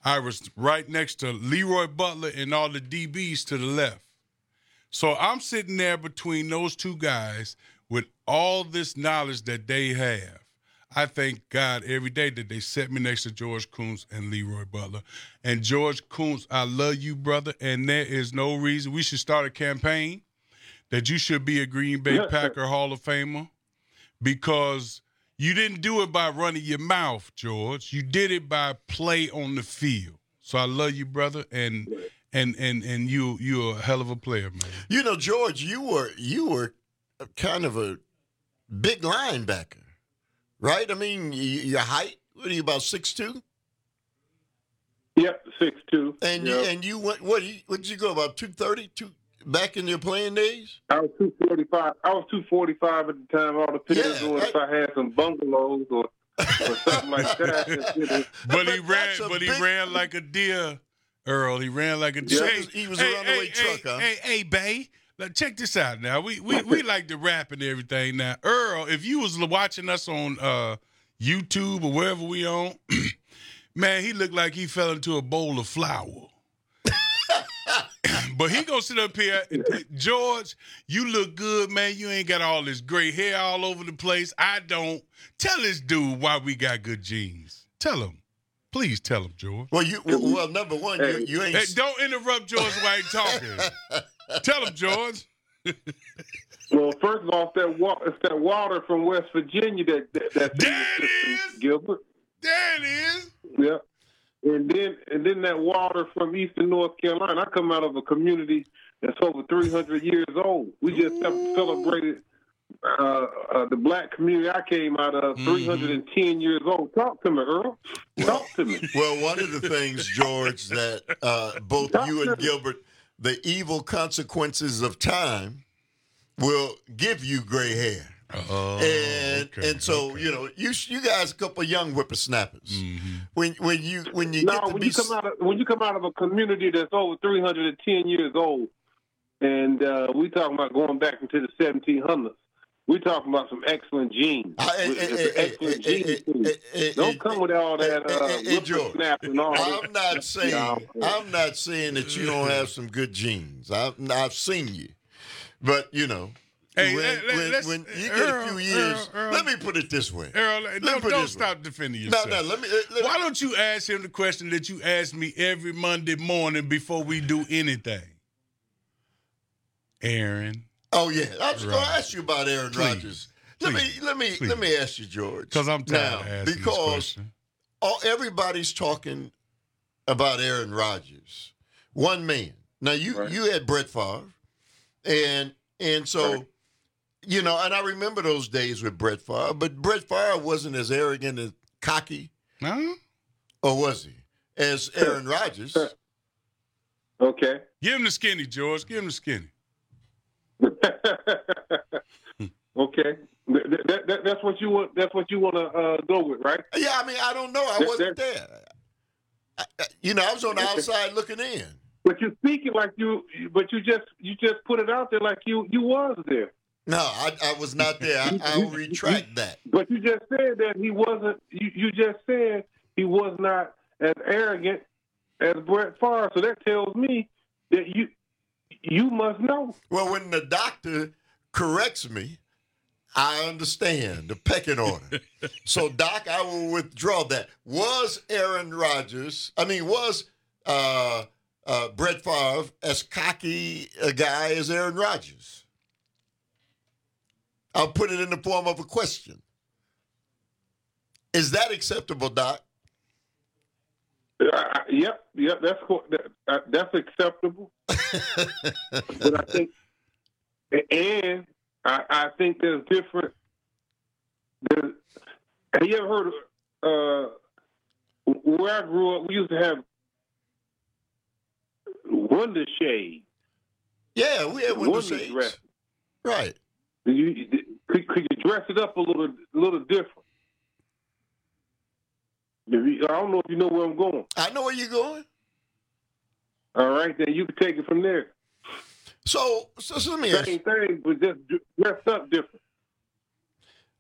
I was right next to Leroy Butler and all the D Bs to the left. So I'm sitting there between those two guys with all this knowledge that they have. I thank God every day that they set me next to George Koontz and Leroy Butler. And George Koontz, I love you, brother, and there is no reason we should start a campaign that you should be a Green Bay Yeah. Packer Hall of Famer, because you didn't do it by running your mouth, George. You did it by play on the field. So I love you, brother, and and and and you you're a hell of a player, man. You know, George, you were you were kind of a big linebacker, right? I mean, y- your height, what are you, about six two? Yep, six two. And Yep. you and you went what? you- What did you go about two thirty? Two back in your playing days? I was two forty five. I was two forty five at the time. All the pictures Yeah, or if I had some bungalows or, or something like that. But he ran, but he ran like a deer, Earl. He ran like a Yeah, deer. he was- he was a runaway hey, truck, hey, huh? Hey, hey, Bay. Now, check this out. Now we we we like to rap and everything. Now, Earl, if you was watching us on uh, YouTube or wherever we on, man, he looked like he fell into a bowl of flour. But he gonna sit up here, George. You look good, man. You ain't got all this gray hair all over the place. I don't. Tell this dude why we got good genes. Tell him, please tell him, George. Well, you well, well number one, you, you ain't. Hey, don't interrupt George while he's talking. Tell him, George. Well, first off, that wa- it's that water from West Virginia that that that's there it is, Gilbert. There it is. Yeah. And then and then that water from Eastern North Carolina. I come out of a community that's over three hundred years old. We just ce- celebrated uh, uh, the black community I came out of, Mm-hmm. three hundred ten years old. Talk to me, Earl. Talk to me. Well, one of the things, George, that uh, both you and Gilbert, the evil consequences of time will give you gray hair. Oh, and okay, and so okay. you know you you guys a couple of young whippersnappers. Mm-hmm. When when you when you No, get to when be you come out of when you come out of a community that's over three hundred ten years old, and uh, we talking about going back into the seventeen hundreds. We talking about some excellent genes. It's an excellent gene pool. Don't come with all that uh, whippersnap and all that. I'm not saying I'm not saying that you don't have some good genes. I've I've seen you, but you know. Hey, when, let- let- when, let's- when you get Earl, a few years, Earl, Earl. let me put it this way. Earl, Let me don't, put it don't this stop way. defending No, yourself. no, let me. Let, Why don't you ask him the question that you ask me every Monday morning before we do anything? Aaron. Oh yeah, I was going to Rodgers. ask you about Aaron Please. Rodgers. Let Please. me let me Please. let me ask you, George. Because I'm tired now, of asking this because question. all everybody's talking about Aaron Rodgers, one man. Now you Right. you had Brett Favre, and and so Right. you know, and I remember those days with Brett Favre, but Brett Favre wasn't as arrogant and cocky, Huh? or was he, as Aaron Rodgers? Okay. Give him the skinny, George. Give him the skinny. Okay. That, that, that, that's what you want. That's what you want to uh, go with, right? Yeah, I mean, I don't know. I That- wasn't there. I, I- you know, I was on the Okay. outside looking in. But you're speaking like you. But you just you just put it out there like you you was there. No, I, I was not there. I, I'll retract that. But you just said that he wasn't. You, you just said he was not as arrogant as Brett Favre. So that tells me that you you must know. Well, when the doctor corrects me, I understand the pecking order. So, Doc, I will withdraw that. Was Aaron Rodgers, I mean, was uh, uh, Brett Favre as cocky a guy as Aaron Rodgers? I'll put it in the form of a question. Is that acceptable, Doc? Uh, yep, yep. That's co- that, uh, that's acceptable. But I think, and I, I think there's different. There's, have you ever heard of uh, where I grew up? We used to have Wonder Shade. Yeah, we had window Wonder shades. dress. Right. You, you- could, could you dress it up a little, a little different? If you- I don't know if you know where I'm going. I know where you're going. All right, then you can take it from there. So, so, so let me ask you. Same thing, but just dressed up different.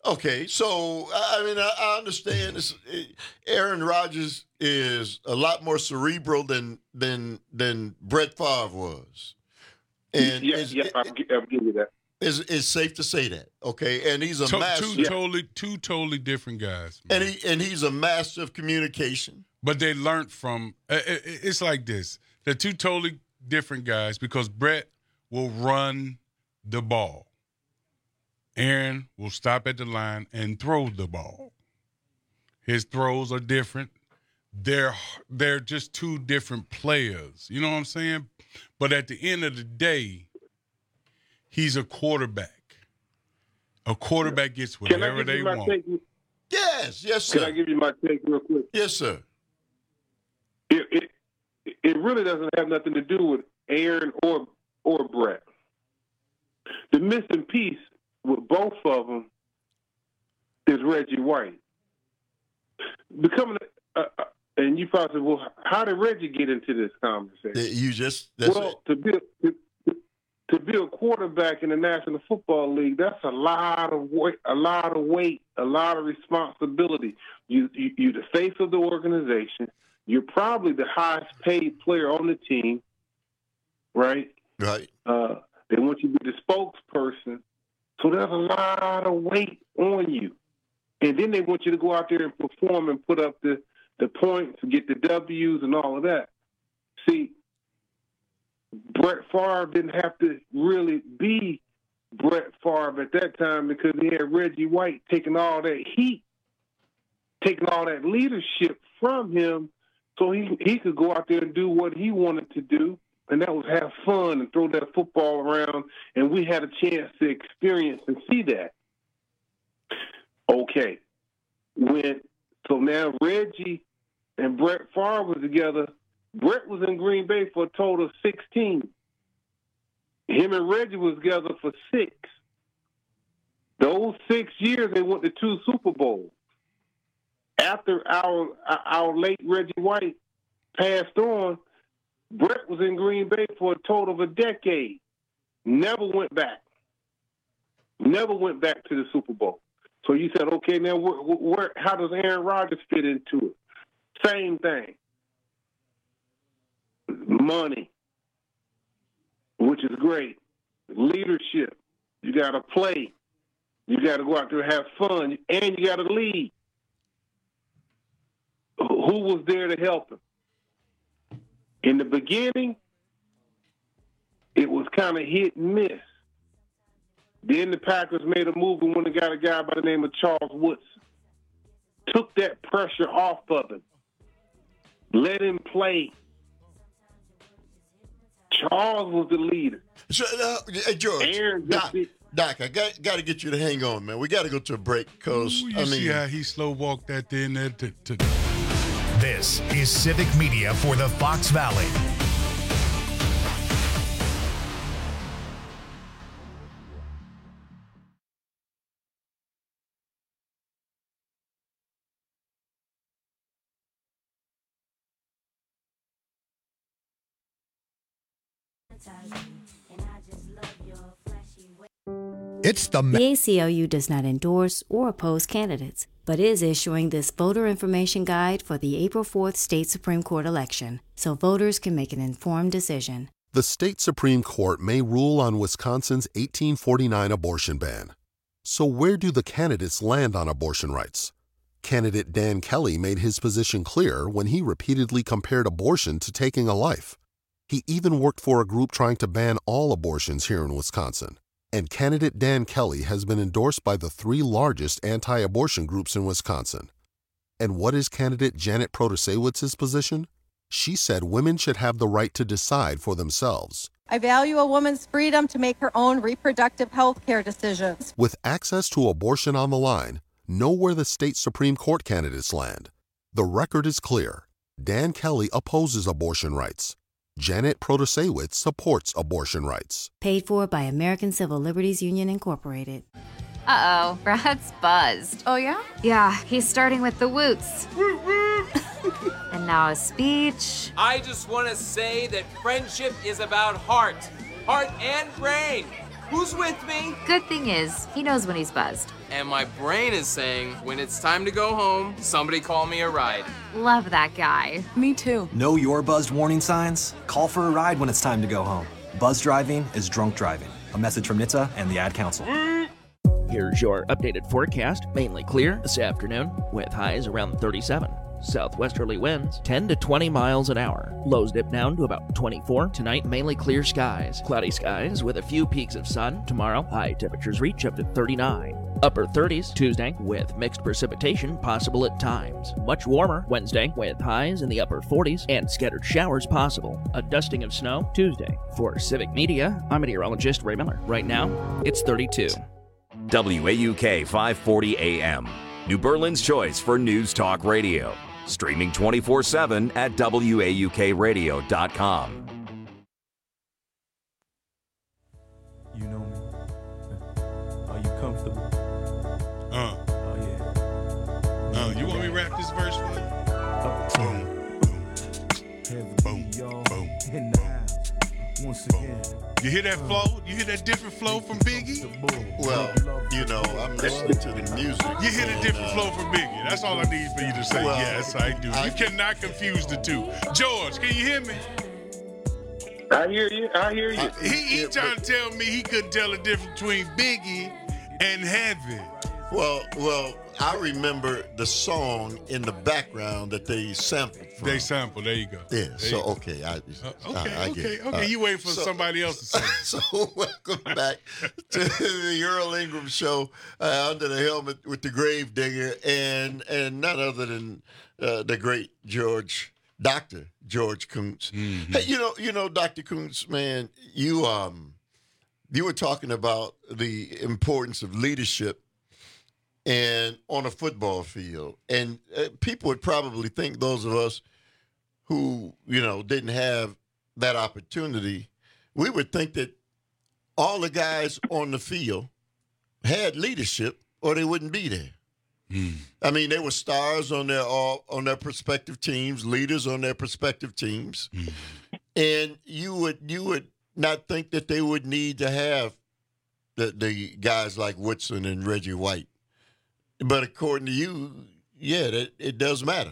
Okay, so I mean, I, I understand this. Aaron Rodgers is a lot more cerebral than than than Brett Favre was, and yeah, is, yeah, I'll, I'll give you that. Is it's safe to say that, okay? And he's a To- master, two totally, two totally different guys, and he and he's a master of communication. but they learned from. Uh, it, it's like this: they're two totally different guys because Brett will run the ball. Aaron will stop at the line and throw the ball. His throws are different. They're they're just two different players. You know what I'm saying? But at the end of the day, he's a quarterback. A quarterback gets whatever they want. Take? Yes, yes, sir. Can I give you my take real quick? Yes, sir. It it, it really doesn't have nothing to do with Aaron or or Brett. The missing piece with both of them is Reggie White. Becoming, a, a, and you probably said, well, how did Reggie get into this conversation? You just, that's well, to be, to, to be a quarterback in the National Football League, that's a lot of weight, a lot of weight, a lot of responsibility. You, you, you're the face of the organization. You're probably the highest paid player on the team, right? Right. Uh, they want you to be the spokesperson. So there's a lot of weight on you. And then they want you to go out there and perform and put up the, the points and get the W's and all of that. See, Brett Favre didn't have to really be Brett Favre at that time because he had Reggie White taking all that heat, taking all that leadership from him so he, he could go out there and do what he wanted to do. And that was have fun and throw that football around, and we had a chance to experience and see that. Okay. When so now Reggie and Brett Favre were together. Brett was in Green Bay for a total of sixteen. Him and Reggie was together for six. Those six years, they went to two Super Bowls. After our our late Reggie White passed on, Brett was in Green Bay for a total of a decade. Never went back. Never went back to the Super Bowl. So you said, okay, now where, where, how does Aaron Rodgers fit into it? Same thing. Money, which is great. Leadership. You got to play. You got to go out there and have fun, and you got to lead. Who was there to help him? In the beginning, it was kind of hit and miss. Then the Packers made a move and when they got a guy by the name of Charles Woodson. Took that pressure off of him. Let him play. Charles was the leader. So, uh, hey, George, Aaron Doc, Doc, I got got to get you to hang on, man. We got to go to a break because Ooh, you I mean, see how he slow walked that in there to, to This is Civic Media for the Fox Valley. It's the The A C L U does not endorse or oppose candidates, but is issuing this voter information guide for the April fourth state Supreme Court election, so voters can make an informed decision. The state Supreme Court may rule on Wisconsin's eighteen forty-nine abortion ban. So where do the candidates land on abortion rights? Candidate Dan Kelly made his position clear when he repeatedly compared abortion to taking a life. He even worked for a group trying to ban all abortions here in Wisconsin. And candidate Dan Kelly has been endorsed by the three largest anti-abortion groups in Wisconsin. And what is candidate Janet Protasewitz's position? She said women should have the right to decide for themselves. I value a woman's freedom to make her own reproductive health care decisions. With access to abortion on the line, know where the state Supreme Court candidates land. The record is clear. Dan Kelly opposes abortion rights. Janet Protasewicz supports abortion rights. Paid for by American Civil Liberties Union, Incorporated. Uh-oh, Brad's buzzed. Oh, yeah? Yeah, he's starting with the woots. And now a speech. I just want to say that friendship is about heart, heart and brain. Who's with me? Good thing is, he knows when he's buzzed. And my brain is saying, when it's time to go home, somebody call me a ride. Love that guy. Me too. Know your buzzed warning signs? Call for a ride when it's time to go home. Buzz driving is drunk driving. A message from N H T S A and the Ad Council. Here's your updated forecast. Mainly clear this afternoon with highs around thirty-seven. Southwesterly winds ten to twenty miles an hour. Lows dip down to about twenty-four. Tonight, mainly clear skies. Cloudy skies with a few peaks of sun. Tomorrow, high temperatures reach up to thirty-nine. Upper thirties Tuesday with mixed precipitation possible at times. Much warmer Wednesday with highs in the upper forties and scattered showers possible. A dusting of snow Tuesday. For Civic Media, I'm meteorologist Ray Miller. Right now, it's thirty-two. W A U K five forty A M, New Berlin's choice for News Talk Radio. Streaming twenty-four seven at W A U K radio dot com. You know me. Are you comfortable? Uh. Oh, yeah. Uh, you want me to rap this verse for you? Boom, boom, boom, boom, boom. In the house, once again. You hear that flow? You hear that different flow from Biggie? Well, you know, I'm listening to the music. You hear the and, different uh, flow from Biggie. That's all I need for you to say. Well, Yes, I do. I- You cannot confuse the two. George, can you hear me? I hear you. I hear you. He, he trying to tell me he couldn't tell the difference between Biggie and Heavy. Well, well, I remember the song in the background that they sampled from. They sample. There you go. Yeah. There So you go. okay, I, Uh, I, okay, I get okay, it. okay. Uh, You wait for so- somebody else to sing. So welcome back to the Earl Ingram Show, uh, under the helmet with the Gravedigger, and and none other than uh, the great George, Doctor George Kuntz. Mm-hmm. Hey, you know, you know, Doctor Kuntz, man, you um, you were talking about the importance of leadership and on a football field, and uh, people would probably think, those of us who you know didn't have that opportunity, we would think that all the guys on the field had leadership, or they wouldn't be there. I mean, they were stars on their all on their respective teams, leaders on their respective teams, and you would you would not think that they would need to have the the guys like Woodson and Reggie White. But according to you, yeah, that, it does matter.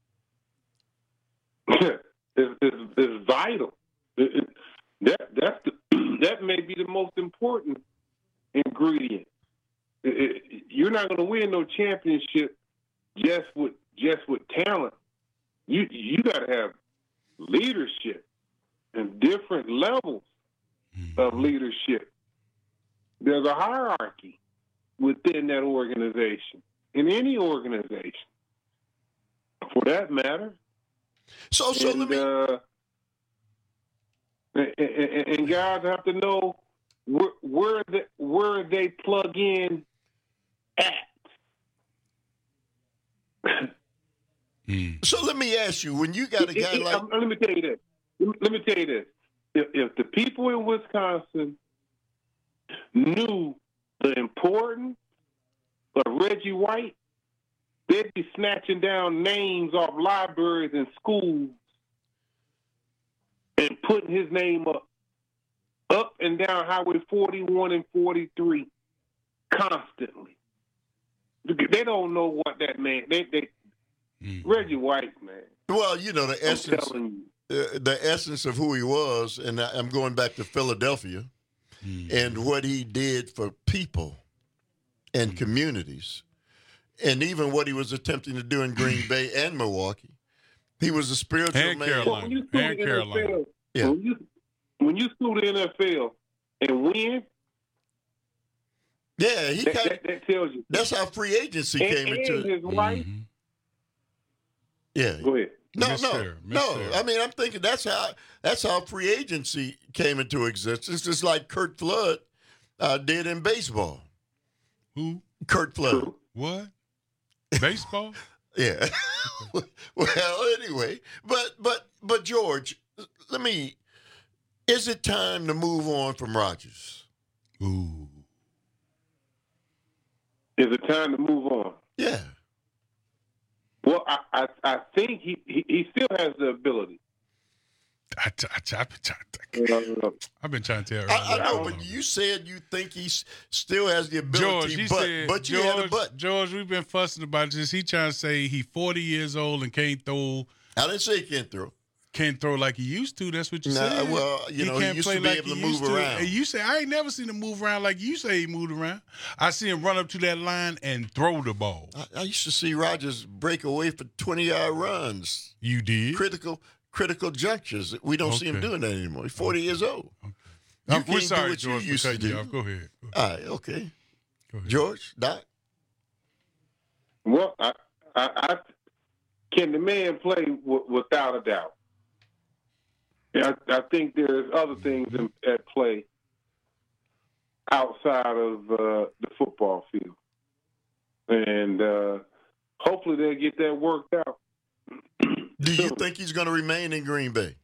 it's, it's, it's vital. It, it, that that's the, that may be the most important ingredient. It, it, you're not going to win no championship just with just with talent. You you got to have leadership and different levels of leadership. There's a hierarchy within that organization, in any organization, for that matter. So, so and, let me. Uh, and, and, and guys have to know where where, the, where they plug in at. So let me ask you: when you got a guy It- it- like, um, let me tell you this. Let me, let me tell you this. If, if the people in Wisconsin knew the importance of Reggie White, they'd be snatching down names off libraries and schools and putting his name up, up and down Highway forty-one and forty-three constantly. They don't know what that man. They, they Reggie White, man. well, you know, the I'm essence, telling uh, the essence of who he was, and I- I'm going back to Philadelphia, and what he did for people and communities, and even what he was attempting to do in Green Bay and Milwaukee. He was a spiritual And man. Carolina. When you sue And the Carolina. N F L, Yeah. when you when you sue the N F L and win, Yeah, he that, kind that, that tells you. That's how free agency and, came and into. his wife. Yeah. Go ahead. No, Miss no, Sarah, Miss no. Sarah. I mean, I'm thinking that's how that's how free agency came into existence. Just like Kurt Flood uh, did in baseball. Who? Kurt Flood. What? Baseball? Yeah. Well, anyway, but but but George, let me. Is it time to move on from Rodgers? Ooh. Is it time to move on? Yeah. Well, I I, I think he, he he still has the ability. I, I, I, I've, been trying to, I've been trying to tell. I, I know, but you said you think he still has the ability, George, he but, said, but you George, had a but. George, we've been fussing about this. He trying to say he forty years old and can't throw. I didn't say he can't throw. Can't throw like he used to. That's what you nah, said. Well, you he know, can't he used play to be like able to he move used to. around. And you say, I ain't never seen him move around like you say he moved around. I see him run up to that line and throw the ball. I, I used to see Rodgers break away for twenty-yard runs. You did? Critical critical junctures. We don't okay. see him doing that anymore. He's forty okay. years old. Okay. You I'm, can't we're sorry, do what George, you used to do. Go ahead. Go ahead. All right, okay. Go ahead. George, Doc? Well, I, I, I, can the man play w- without a doubt? I, I think there's other things in, at play outside of uh, the football field. And uh, hopefully they'll get that worked out. Do you think he's going to remain in Green Bay?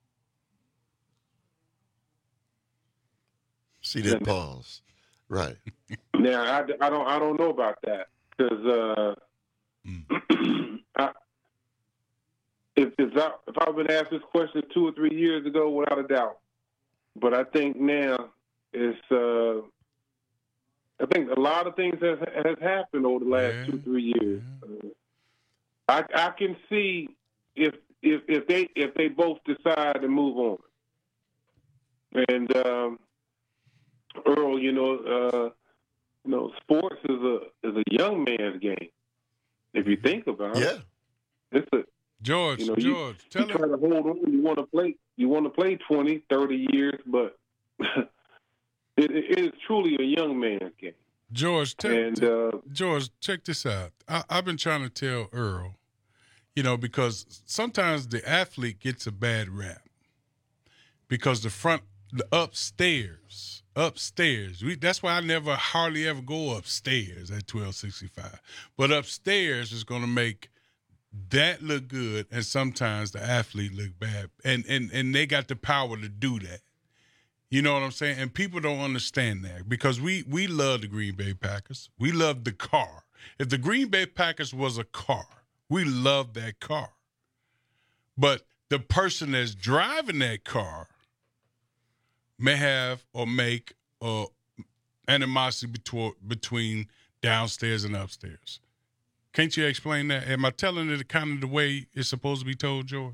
See that pause. Right. Now, I, I, don't, I don't know about that because uh, mm. I, If, if, I, if I've been asked this question two or three years ago, without a doubt. But I think now it's, uh, I think a lot of things has, has happened over the last yeah. two, three years. Uh, I, I can see if, if if they if they both decide to move on. And um, Earl, you know, uh, you know, sports is a is a young man's game. If you think about yeah. it, it's a George, you know, George, you, tell you try to hold on. You want to play. You want to play twenty, thirty years, but it, it is truly a young man's game. George, tell, and uh, George, check this out. I, I've been trying to tell Earl, you know, because sometimes the athlete gets a bad rap because the front, the upstairs, upstairs. We, that's why I never, hardly ever go upstairs at twelve sixty-five. But upstairs is going to make that look good, and sometimes the athlete look bad, and and and they got the power to do that. You know what I'm saying? And people don't understand that because we we love the Green Bay Packers. We love the car. If the Green Bay Packers was a car, we love that car. But the person that's driving that car may have or make uh, animosity between between downstairs and upstairs. Can't you explain that? Am I telling it kind of the way it's supposed to be told, George?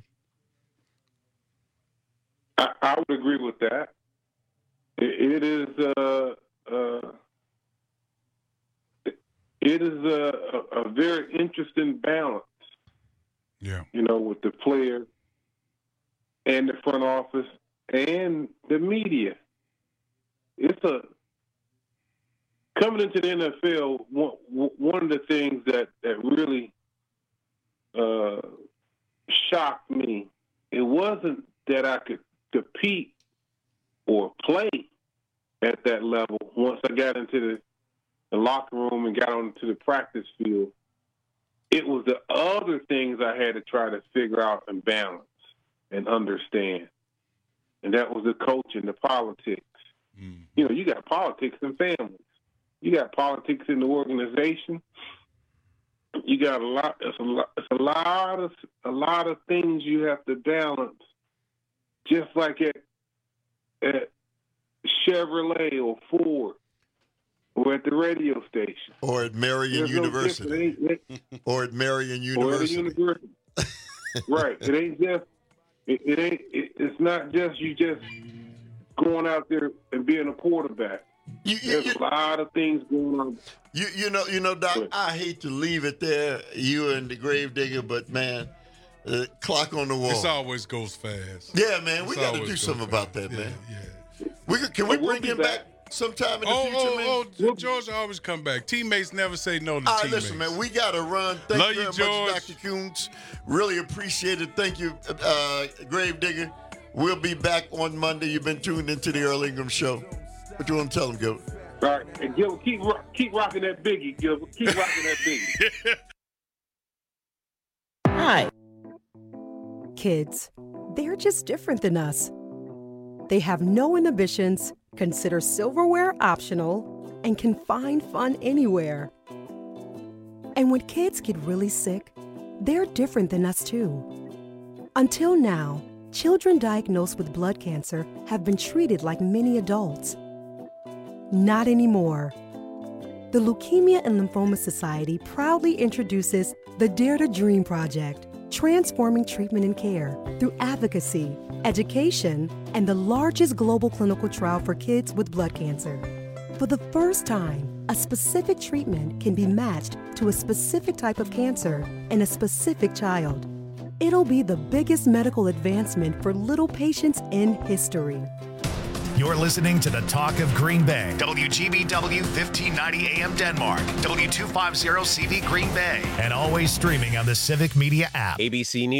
I, I would agree with that. It, it is uh, uh, it is a, a, a very interesting balance. Yeah, you know, with the player and the front office and the media. It's a Coming into the N F L, one, one of the things that, that really uh, shocked me, it wasn't that I could compete or play at that level once I got into the, the locker room and got onto the practice field. It was the other things I had to try to figure out and balance and understand. And that was the coaching, the politics. Mm. You know, you got politics in families. You got politics in the organization. You got a lot. It's a lot. It's a lot of a lot of things you have to balance. Just like at at Chevrolet or Ford, or at the radio station, or at Marion There's University, no it or at Marion University. Or at a university. Right. It ain't just. It, it ain't. It, it's not just you just going out there and being a quarterback. You, you, There's you, a lot of things going on. You you know you know Doc, I hate to leave it there, you and the Gravedigger, but man, uh, clock on the wall. This always goes fast. Yeah, man, we got to do something about that, man. Yeah. We could, can we bring him back sometime in the oh, future, oh, man? Oh, oh, George always come back. Teammates never say no to All right, teammates. listen, man, we got to run. Thank Love you very you, George. much, Doctor Coons. Really appreciate it. Thank you, uh, Gravedigger. We'll be back on Monday. You've been tuned into the Earl Ingram Show. What you want to tell them, Gil? All right, and Gil, keep keep rocking that Biggie, Gil. Keep rocking that Biggie. Hi. Kids, they're just different than us. They have no inhibitions, consider silverware optional, and can find fun anywhere. And when kids get really sick, they're different than us too. Until now, children diagnosed with blood cancer have been treated like many adults. Not anymore. The Leukemia and Lymphoma Society proudly introduces the Dare to Dream Project, transforming treatment and care through advocacy, education, and the largest global clinical trial for kids with blood cancer. For the first time, a specific treatment can be matched to a specific type of cancer in a specific child. It'll be the biggest medical advancement for little patients in history. You're listening to the Talk of Green Bay, W G B W fifteen ninety A M Denmark, W two fifty C V Green Bay, and always streaming on the Civic Media app. A B C News.